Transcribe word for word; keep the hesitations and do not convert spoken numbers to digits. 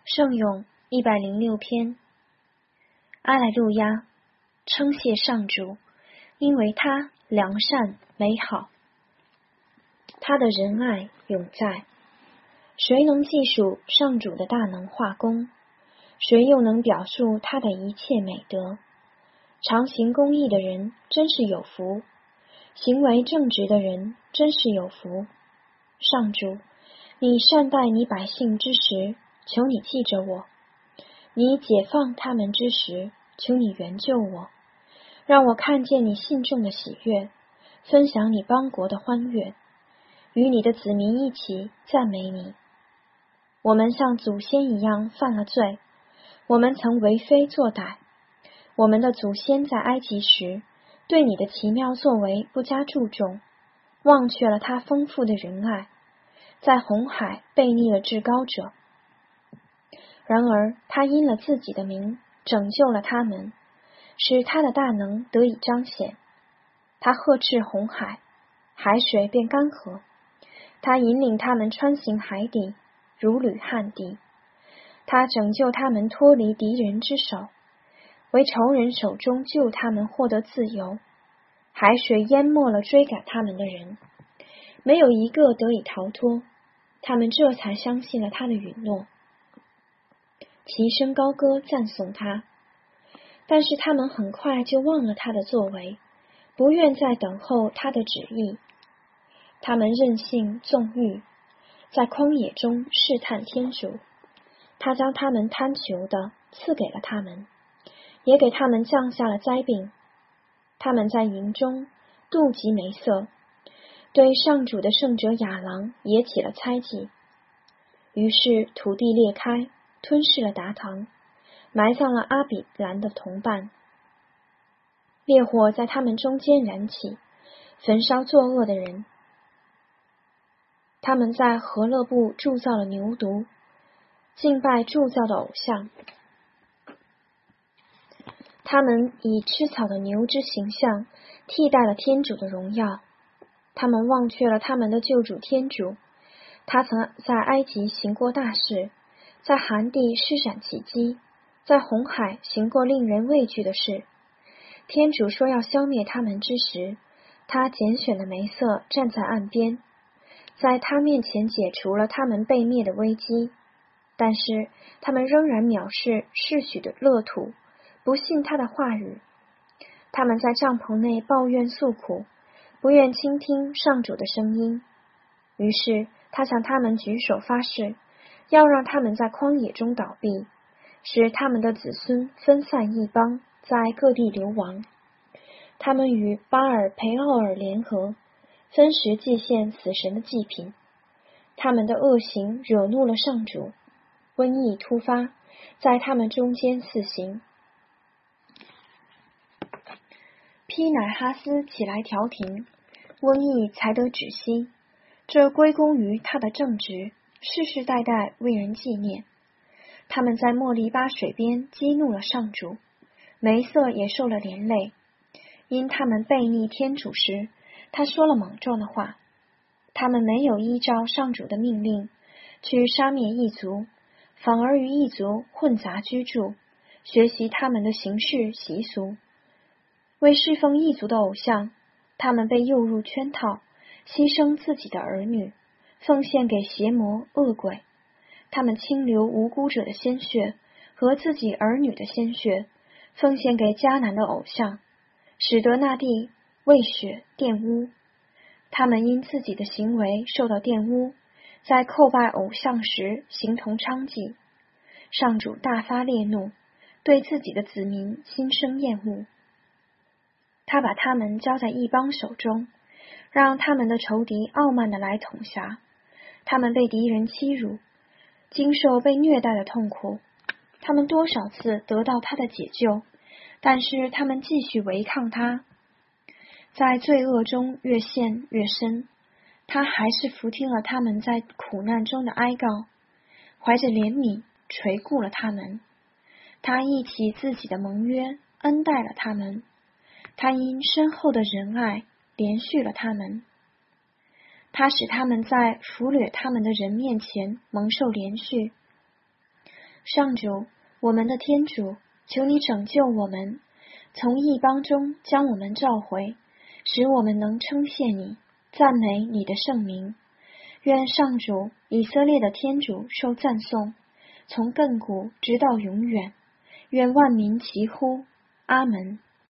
圣咏一百零六篇。阿莱路亚，称谢上主，因为他良善美好，他的仁爱永在。谁能记述上主的大能化工？谁又能表述他的一切美德？常行公义的人真是有福，行为正直的人真是有福。上主，你善待你百姓之时，求你记着我；你解放他们之时，求你援救我，让我看见你信众的喜悦，分享你邦国的欢悦，与你的子民一起赞美你。我们像祖先一样犯了罪，我们曾为非作歹，我们的祖先在埃及时，对你的奇妙作为不加注重，忘却了他丰富的仁爱，在红海背逆了至高者。然而他因了自己的名拯救了他们，使他的大能得以彰显。他呵斥红海，海水变干涸，他引领他们穿行海底，如履旱地。他拯救他们脱离敌人之手，为仇人手中救他们获得自由。海水淹没了追赶他们的人，没有一个得以逃脱，他们这才相信了他的允诺，齐声高歌赞颂他。但是他们很快就忘了他的作为，不愿再等候他的旨意。他们任性纵欲，在旷野中试探天主。他将他们贪求的赐给了他们，也给他们降下了灾病。他们在营中妒忌梅瑟，对上主的圣者亚郎也起了猜忌。于是土地裂开，吞噬了达唐，埋葬了阿比兰的同伴。烈火在他们中间燃起，焚烧作恶的人。他们在何勒布铸造了牛犊，敬拜铸造的偶像。他们以吃草的牛之形象替代了天主的荣耀。他们忘却了他们的救主天主，他曾在埃及行过大事，在寒地施展奇迹，在红海行过令人畏惧的事。天主说要消灭他们之时，他拣选的梅瑟站在岸边，在他面前解除了他们被灭的危机。但是他们仍然藐视世许的乐土，不信他的话语。他们在帐篷内抱怨诉苦，不愿倾听上主的声音。于是他向他们举手发誓，要让他们在荒野中倒闭，使他们的子孙分散异邦，在各地流亡。他们与巴尔培奥尔联合，分食祭献死神的祭品。他们的恶行惹怒了上主，瘟疫突发，在他们中间肆行。披乃哈斯起来调停，瘟疫才得止息。这归功于他的正直，世世代代为人纪念。他们在莫利巴水边激怒了上主，梅瑟也受了连累。因他们背逆天主时，他说了莽撞的话。他们没有依照上主的命令去杀灭异族，反而与异族混杂居住，学习他们的形式习俗。为侍奉异族的偶像，他们被诱入圈套，牺牲自己的儿女，奉献给邪魔恶鬼。他们清流无辜者的鲜血和自己儿女的鲜血，奉献给迦南的偶像，使得那地为血玷污。他们因自己的行为受到玷污，在叩拜偶像时形同娼妓。上主大发烈怒，对自己的子民心生厌恶。他把他们交在异邦手中，让他们的仇敌傲慢地来统辖。他们被敌人欺辱，经受被虐待的痛苦。他们多少次得到他的解救，但是他们继续违抗他，在罪恶中越陷越深。他还是服听了他们在苦难中的哀告，怀着怜悯垂顾了他们。他忆起自己的盟约，恩待了他们。他因深厚的仁爱连续了他们。他使他们在俘掠他们的人面前蒙受连续， 上主，我们的天主，求你拯救我们，从异邦中将我们召回，使我们能称谢你，赞美你的圣名。愿上主以色列的天主受赞颂，从亘古直到永远。愿万民齐呼，阿门。